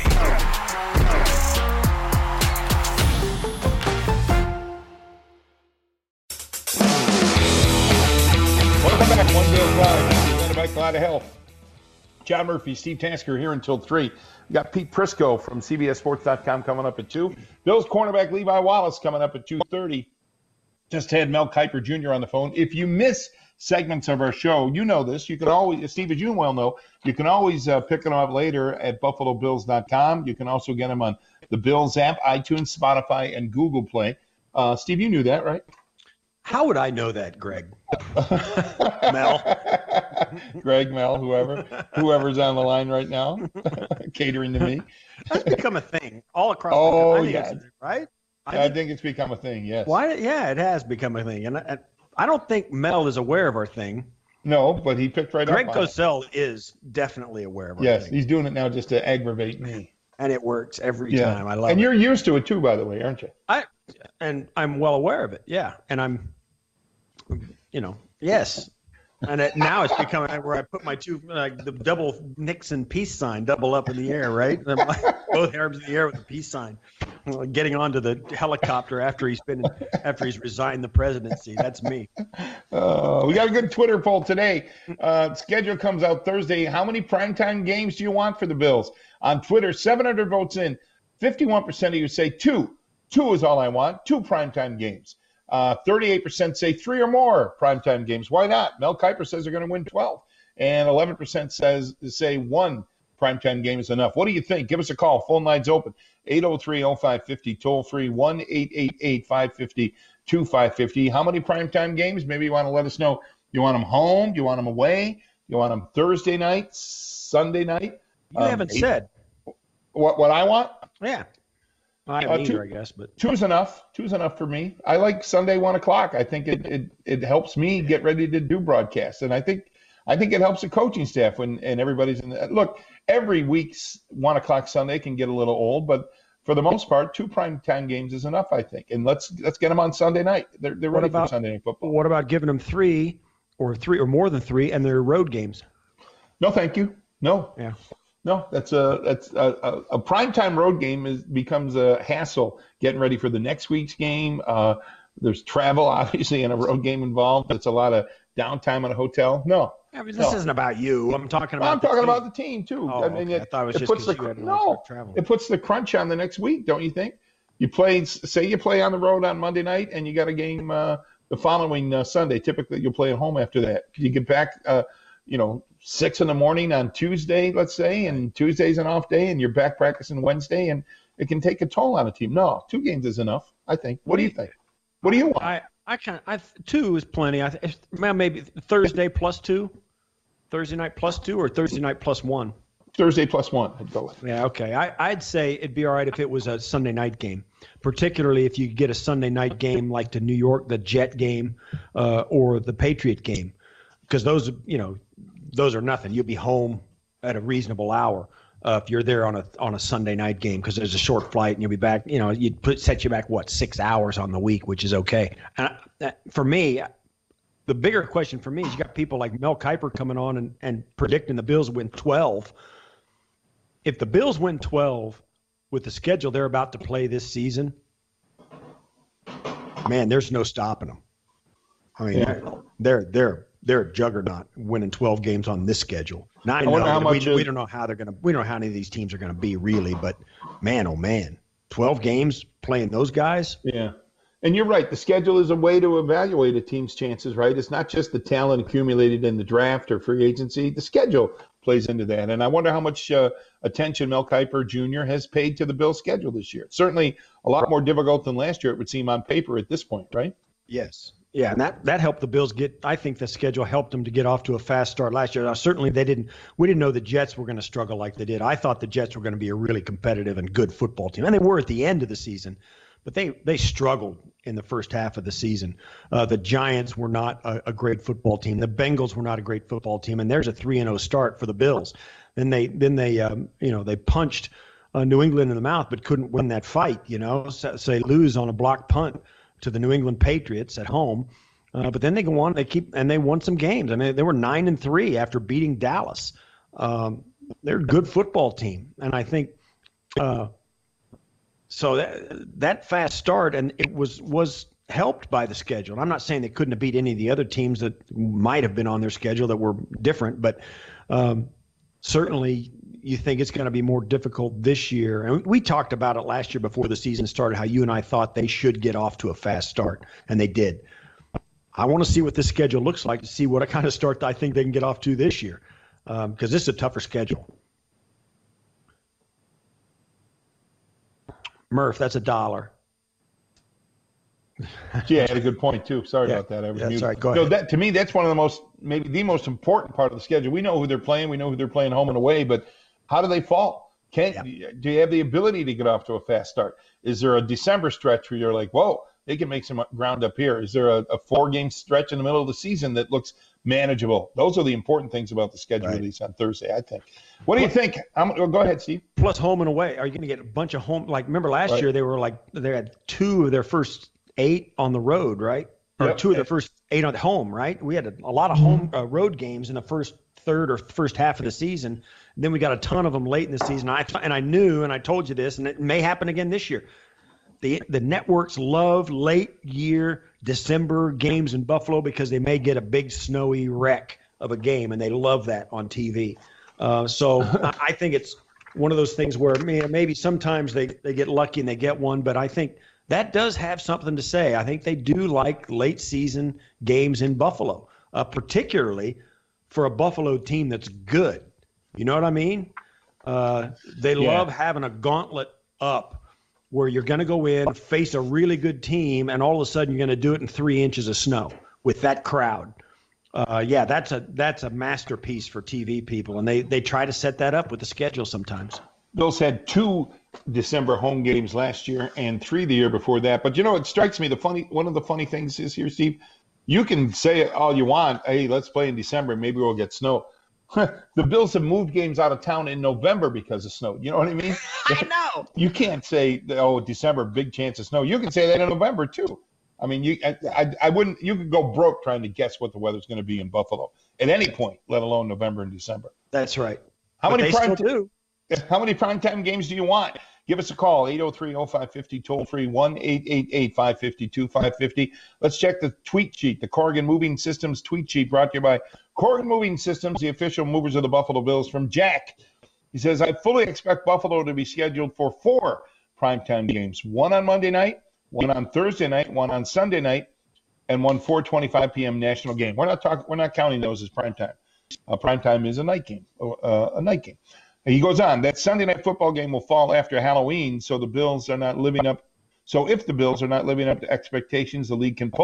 Welcome back. One Bills Live, presented by Kaleida Health. John Murphy, Steve Tasker here until three. We got Pete Prisco from C B S Sports dot com coming up at two. Bills cornerback Levi Wallace coming up at two thirty. Just had Mel Kiper Junior on the phone. If you miss segments of our show, you know this. You can always, Steve, as you well know, you can always uh, pick them up later at Buffalo Bills dot com. You can also get them on the Bills app, iTunes, Spotify, and Google Play. Uh, Steve, you knew that, right? How would I know that, Greg? Mel. Greg, Mel, whoever, whoever's on the line right now, catering to me. That's become a thing all across Oh, the country. yeah. It's, right? I, I think it's become a thing, yes. Why? Yeah, it has become a thing. And I, I don't think Mel is aware of our thing. No, but he picked right Greg up on it. Cosell is definitely aware of our Yes, thing. he's doing it now just to aggravate me. And it works every Yeah. time. I love and it. you're used to it too, by the way, aren't you? I and I'm well aware of it. Yeah, and I'm, you know, yes. And it, now it's becoming where I put my two, like the double Nixon peace sign, double up in the air, right? Both arms in the air with the peace sign, getting onto the helicopter after he's been, after he's resigned the presidency. That's me. Uh, we got a good Twitter poll today. Uh, schedule comes out Thursday. How many primetime games do you want for the Bills? On Twitter, seven hundred votes in. fifty-one percent of you say two. Two is all I want. Two primetime games. Uh, thirty-eight percent say three or more primetime games. Why not? Mel Kiper says they're going to win twelve. And eleven percent says say one primetime game is enough. What do you think? Give us a call. Phone line's open. eight oh three, oh five five oh, toll free, one eight eight eight, five five zero, two five five zero. How many primetime games? Maybe you want to let us know. You want them home? You want them away? You want them Thursday night, Sunday night? You Um, haven't eight- said. What, what I want? Yeah. I Uh, haven't two- either, I guess, but Two's enough. Two's enough for me. I like Sunday one o'clock. I think it, it it helps me get ready to do broadcasts, and I think I think it helps the coaching staff when and everybody's in the look. Every week's one o'clock Sunday can get a little old, but for the most part, two prime time games is enough, I think. And let's let's get them on Sunday night. They're they're What ready about- for Sunday night football. what about giving them three or three or more than three and they're road games? No, thank you. No. Yeah. No, that's a that's a, a, a primetime road game is becomes a hassle getting ready for the next week's game. Uh, there's travel, obviously, in a road game involved. It's a lot of downtime in a hotel. No, I mean, this No. isn't about you. I'm talking about. I'm the talking team. about the team too. Oh, I mean, okay. it, I thought it was it just puts the 'cause you had to no, start traveling. it puts the crunch on the next week, don't you think? You play, say you play on the road on Monday night, and you got a game uh, the following uh, Sunday. Typically, you'll play at home after that. You get back, uh, you know, six in the morning on Tuesday, let's say, and Tuesday's an off day, and you're back practicing Wednesday, and it can take a toll on a team. No, two games is enough, I think. What do you think? What do you want? I I kind of I two is plenty. I th- maybe Thursday plus two, Thursday night plus two, or Thursday night plus one. Thursday plus one, I'd go with. Yeah, okay. I, I'd say it'd be all right if it was a Sunday night game, particularly if you get a Sunday night game like the New York, the Jet game, uh, or the Patriot game, because those, you know, those are nothing. You'll be home at a reasonable hour uh, if you're there on a on a Sunday night game, because there's a short flight and you'll be back. You know, you'd put set you back what six hours on the week, which is okay. And I, for me, the bigger question for me is you got people like Mel Kiper coming on and, and predicting the Bills win twelve. If the Bills win twelve with the schedule they're about to play this season, man, there's no stopping them. I mean, yeah. they're they're they're a juggernaut winning twelve games on this schedule. Now I, I know how much we, is, we don't know how they're gonna we don't know how many of these teams are gonna be really, but man, oh man, twelve games playing those guys. Yeah. And you're right. The schedule is a way to evaluate a team's chances, right? It's not just the talent accumulated in the draft or free agency. The schedule plays into that. And I wonder how much uh, attention Mel Kiper Junior has paid to the Bills' schedule this year. It's certainly a lot more difficult than last year, it would seem, on paper at this point, right? Yes. Yeah, and that, that helped the Bills get – I think the schedule helped them to get off to a fast start last year. Now, certainly they didn't – we didn't know the Jets were going to struggle like they did. I thought the Jets were going to be a really competitive and good football team, and they were at the end of the season. But they, they struggled in the first half of the season. Uh, the Giants were not a, a great football team. The Bengals were not a great football team. And there's a three and oh start for the Bills. Then they then they um, you know they punched uh, New England in the mouth, but couldn't win that fight. You know, so, so they lose on a block punt to the New England Patriots at home. Uh, but then they go on, they keep and they won some games. I mean, they were nine and three after beating Dallas. Um, they're a good football team, and I think. Uh, So that that fast start, and it was was helped by the schedule. And I'm not saying they couldn't have beat any of the other teams that might have been on their schedule that were different, but um, certainly you think it's going to be more difficult this year. And we talked about it last year before the season started, how you and I thought they should get off to a fast start, and they did. I want to see what this schedule looks like to see what kind of start I think they can get off to this year, because um, this is a tougher schedule. Murph, that's a dollar. Yeah, I had a good point too. Sorry yeah. about that. I was yeah, muted. sorry, go ahead. ahead. So that, to me, that's one of the most, maybe the most important part of the schedule. We know who they're playing. We know who they're playing home and away, but how do they fall? Can yeah. Do you have the ability to get off to a fast start? Is there a December stretch where you're like, whoa, they can make some ground up here? Is there a, a four-game stretch in the middle of the season that looks manageable? Those are the important things about the schedule right. release on Thursday, I think. What do you think? I'm, well, go ahead, Steve. Plus home and away. Are you going to get a bunch of home? Like, remember last right. year they were like, they had two of their first eight on the road, right? Or yep. two of their first eight on the home, right? We had a, a lot of home uh, road games in the first third or first half of the season. And then we got a ton of them late in the season. I And I knew, and I told you this, and it may happen again this year. The, the networks love late year December games in Buffalo because they may get a big snowy wreck of a game, and they love that on T V. Uh, so I think it's one of those things where maybe sometimes they, they get lucky and they get one, but I think that does have something to say. I think they do like late season games in Buffalo, uh, particularly for a Buffalo team that's good. You know what I mean? Uh, they yeah. love having a gauntlet up where you're going to go in, face a really good team, and all of a sudden you're going to do it in three inches of snow with that crowd. Uh, yeah, that's a that's a masterpiece for T V people, and they, they try to set that up with the schedule sometimes. Bills had two December home games last year and three the year before that. But, you know, it strikes me, the funny one of the funny things is here, Steve, you can say it all you want, hey, let's play in December, maybe we'll get snow. The Bills have moved games out of town in November because of snow. You know what I mean? I know. You can't say, oh, December, big chance of snow. You can say that in November, too. I mean, you, I, I, I wouldn't. You could go broke trying to guess what the weather's going to be in Buffalo at any point, let alone November and December. That's right. How but many prime do? How many primetime games do you want? Give us a call, eight oh three oh five five oh, toll free, one eight eight eight five five two five five oh. Let's check the tweet sheet, the Corrigan Moving Systems tweet sheet, brought to you by Corrigan Moving Systems, the official movers of the Buffalo Bills. From Jack, he says, I fully expect Buffalo to be scheduled for four primetime games, one on Monday night, one on Thursday night, one on Sunday night, and one four twenty-five p.m. national game. We're not talking. We're not counting those as primetime. Uh, primetime is a night game. Uh, a night game. He goes on, that Sunday night football game will fall after Halloween, so the Bills are not living up. So if the Bills are not living up to expectations, the league can pull it.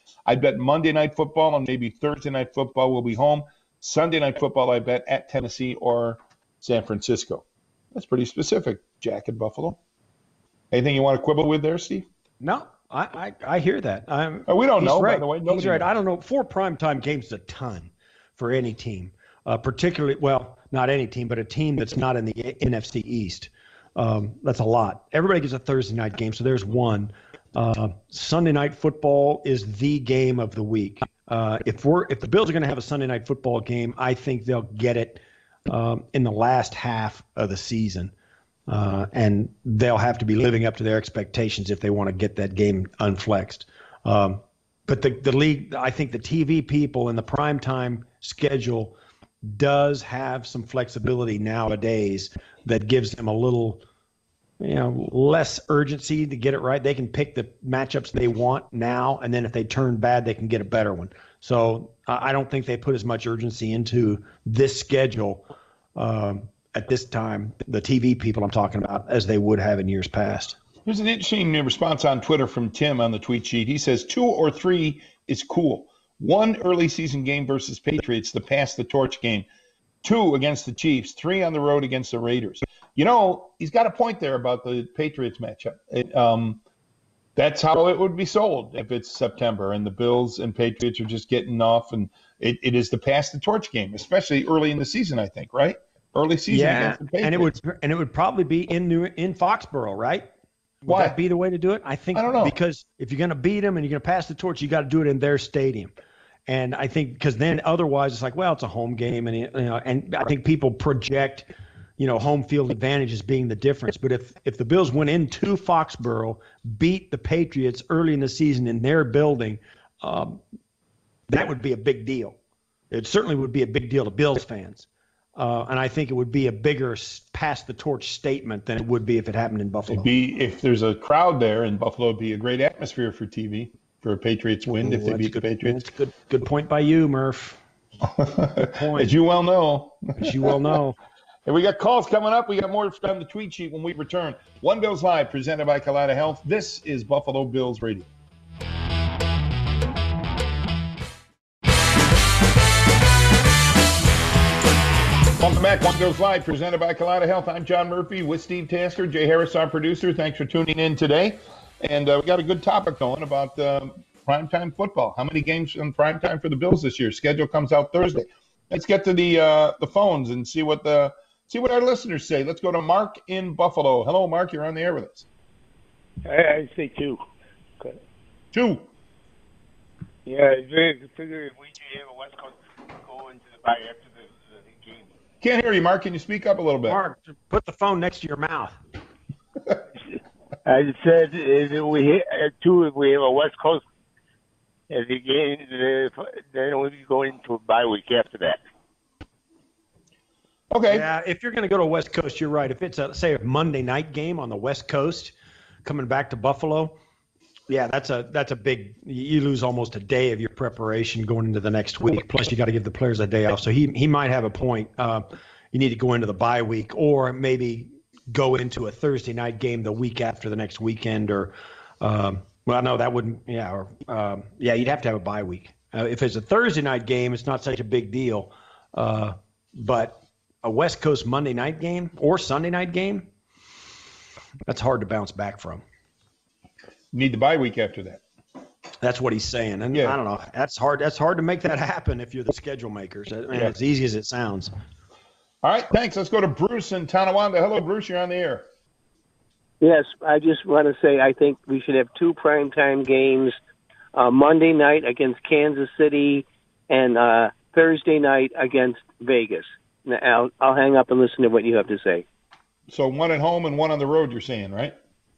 I bet Monday Night Football and maybe Thursday Night Football will be home. Sunday Night Football, I bet at Tennessee or San Francisco. That's pretty specific, Jack in Buffalo. Anything you want to quibble with there, Steve? No, I I, I hear that. I'm, oh, we don't know, right. by the way. He's right. knows. I don't know. Four primetime games is a ton for any team, uh, particularly, well, not any team, but a team that's not in the N F C East. Um, that's a lot. Everybody gets a Thursday night game, so there's one. Uh, Sunday Night Football is the game of the week. Uh, if we're if the Bills are going to have a Sunday Night Football game, I think they'll get it um, in the last half of the season. Uh, and they'll have to be living up to their expectations if they want to get that game unflexed. Um, but the, the league, I think the T V people and the primetime schedule does have some flexibility nowadays that gives them a little, you know, less urgency to get it right. They can pick the matchups they want now, and then if they turn bad, they can get a better one. So uh, I don't think they put as much urgency into this schedule um, at this time, the T V people I'm talking about, as they would have in years past. Here's an interesting response on Twitter from Tim on the tweet sheet. He says two or three is cool. One early season game versus Patriots, the pass the torch game. Two against the Chiefs. Three on the road against the Raiders. You know, he's got a point there about the Patriots matchup. It, um, that's how it would be sold if it's September and the Bills and Patriots are just getting off. And it, it is the pass the torch game, especially early in the season, I think, right? Early season yeah, against the Patriots. and it would and it would probably be in New in Foxborough, right? Would Why? that be the way to do it? I think I don't know. Because if you're going to beat them and you're going to pass the torch, you got to do it in their stadium. And I think because then otherwise it's like, well, it's a home game, and you know, and I think people project, you know, home field advantage as being the difference. But if if the Bills went into Foxborough, beat the Patriots early in the season in their building, um, that would be a big deal. It certainly would be a big deal to Bills fans. Uh, and I think it would be a bigger pass the torch statement than it would be if it happened in Buffalo. It'd be, if there's a crowd there in Buffalo, it'd be a great atmosphere for T V for a Patriots win. Ooh, if they beat good, the Patriots. That's good. Good point by you, Murph. Good point. As you well know. As you well know. And we got calls coming up. We got more on the tweet sheet when we return. One Bills Live, presented by Kaleida Health. This is Buffalo Bills Radio. Welcome back. One Bills Live, presented by Kaleida Health. I'm John Murphy with Steve Tasker. Jay Harris, our producer. Thanks for tuning in today. And uh, we got a good topic going about uh, primetime football. How many games in primetime for the Bills this year? Schedule comes out Thursday. Let's get to the uh, the phones and see what the see what our listeners say. Let's go to Mark in Buffalo. Hello, Mark. You're on the air with us. I, I say two. Okay. Two. Yeah, I figure if we can have a West Coast go into the bye after the, the game. Can't hear you, Mark. Can you speak up a little bit? Mark, put the phone next to your mouth. I said if we hit two, if we have a West Coast as the game, then we go into a bye week after that. Okay. Yeah, if you're going to go to West Coast, you're right. If it's a say a Monday night game on the West Coast, coming back to Buffalo, yeah, that's a that's a big. You lose almost a day of your preparation going into the next week. Plus, you got to give the players a day off. So he he might have a point. Uh, you need to go into the bye week, or maybe go into a Thursday night game the week after the next weekend, or um, well, no, that wouldn't. Yeah, or um, yeah, you'd have to have a bye week. Uh, if it's a Thursday night game, it's not such a big deal. Uh, but a West Coast Monday night game or Sunday night game, that's hard to bounce back from. Need the bye week after that. That's what he's saying, and yeah. I don't know. That's hard. That's hard to make that happen if you're the schedule makers. I mean, yeah. As easy as it sounds. All right, thanks. Let's go to Bruce in Tonawanda. Hello, Bruce. You're on the air. Yes, I just want to say I think we should have two primetime games, uh, Monday night against Kansas City and uh, Thursday night against Vegas. Now, I'll, I'll hang up and listen to what you have to say. So one at home and one on the road, you're saying, right?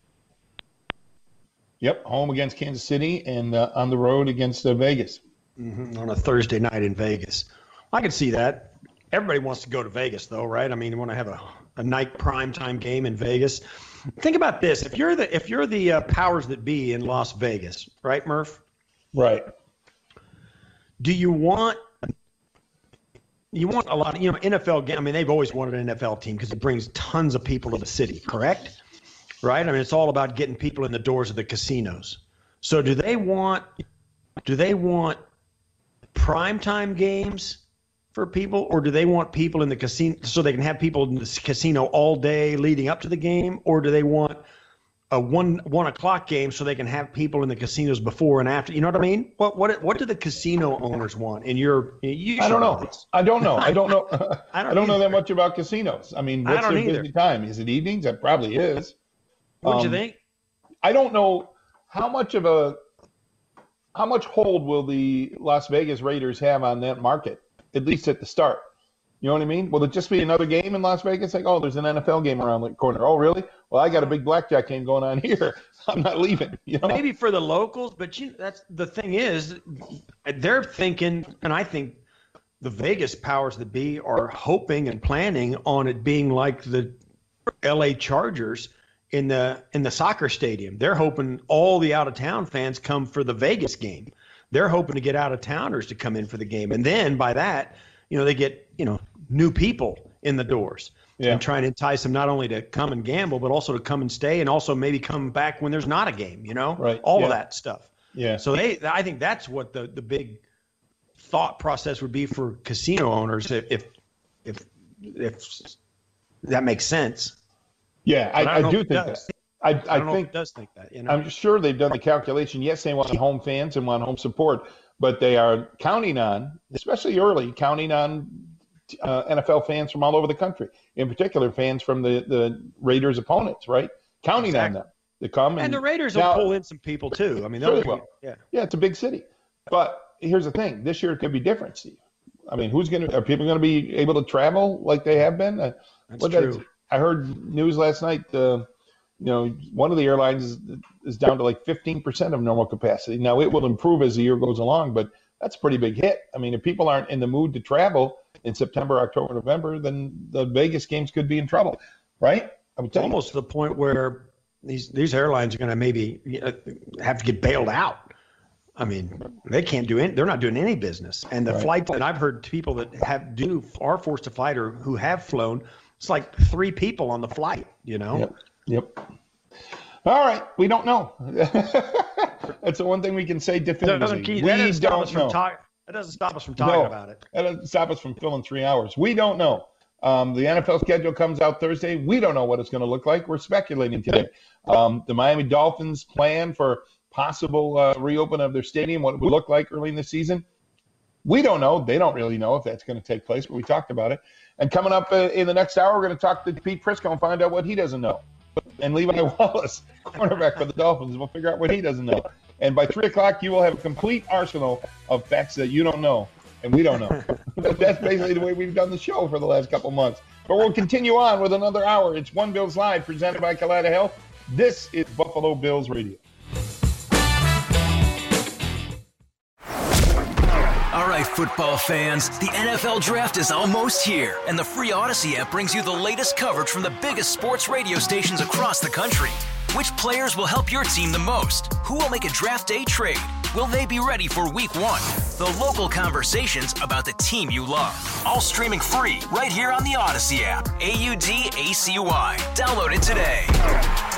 Yep, home against Kansas City and uh, on the road against uh, Vegas. Mm-hmm. On a Thursday night in Vegas. I can see that. Everybody wants to go to Vegas, though, right? I mean, you want to have a, a night primetime game in Vegas. Think about this: if you're the if you're the uh, powers that be in Las Vegas, right, Murph? Right. Do you want you want a lot of you know N F L game? I mean, they've always wanted an N F L team because it brings tons of people to the city, correct? Right. I mean, it's all about getting people in the doors of the casinos. So, do they want do they want primetime games for people, or do they want people in the casino so they can have people in the casino all day leading up to the game, or do they want a one one o'clock game so they can have people in the casinos before and after? You know what I mean? What what what do the casino owners want? In your, you I don't know. This. I don't know. I don't know. I don't, I don't know that much about casinos. I mean, what's their busy time? Is it evenings? It probably is. What do um, you think? I don't know how much of a how much hold will the Las Vegas Raiders have on that market, at least at the start. You know what I mean? Will it just be another game in Las Vegas? Like, oh, there's an N F L game around the corner. Oh, really? Well, I got a big blackjack game going on here. I'm not leaving. You know? Maybe for the locals, but you, that's the thing is, they're thinking, and I think the Vegas powers that be are hoping and planning on it being like the L A Chargers in the in the soccer stadium. They're hoping all the out-of-town fans come for the Vegas game. They're hoping to get out-of-towners to come in for the game, and then by that, you know, they get, you know, new people in the doors. Yeah. And try and entice them not only to come and gamble, but also to come and stay, and also maybe come back when there's not a game, you know, right. all yeah. of that stuff. Yeah. So they, I think that's what the, the big thought process would be for casino owners, if, if, if, if that makes sense. Yeah, I, I, I do think does. that. I, I, I don't think know if it does think that. You know? I'm sure they've done the calculation. Yes, they want home fans and want home support, but they are counting on, especially early, counting on uh, N F L fans from all over the country, in particular fans from the, the Raiders' opponents, right? Counting exactly. on them to come. And, and the Raiders now, will pull in some people too. I mean, sure they'll they will. Yeah. yeah, it's a big city. But here's the thing. This year it could be different, Steve. I mean, who's going to – are people going to be able to travel like they have been? Uh, That's true. I, I heard news last night, uh, you know, one of the airlines is, is down to like fifteen percent of normal capacity. Now, it will improve as the year goes along, but that's a pretty big hit. I mean, if people aren't in the mood to travel in September, October, November, then the Vegas games could be in trouble, right? I would it's almost to the point where these these airlines are going to maybe have to get bailed out. I mean, they can't do any, they're not doing any business. And the right. flight, and I've heard people that have do are forced to fly or who have flown, it's like three people on the flight, you know? Yep. Yep. All right. We don't know. That's the one thing we can say definitively. That we doesn't don't us know. From talk, that doesn't stop us from talking no, about it. That doesn't stop us from filling three hours. We don't know. Um, the N F L schedule comes out Thursday. We don't know what it's going to look like. We're speculating today. Um, the Miami Dolphins plan for possible uh, reopen of their stadium, what it would look like early in the season. We don't know. They don't really know if that's going to take place, but we talked about it. And coming up uh, in the next hour, we're going to talk to Pete Prisco and find out what he doesn't know. And Levi Wallace, cornerback for the Dolphins, we'll figure out what he doesn't know. And by three o'clock, you will have a complete arsenal of facts that you don't know and we don't know. That's basically the way we've done the show for the last couple months. But we'll continue on with another hour. It's One Bills Live, presented by Kaleida Health. This is Buffalo Bills Radio. All right, football fans, the N F L Draft is almost here, and the free Odyssey app brings you the latest coverage from the biggest sports radio stations across the country. Which players will help your team the most? Who will make a draft day trade? Will they be ready for week one? The local conversations about the team you love. All streaming free right here on the Odyssey app. A U D A C Y. Download it today.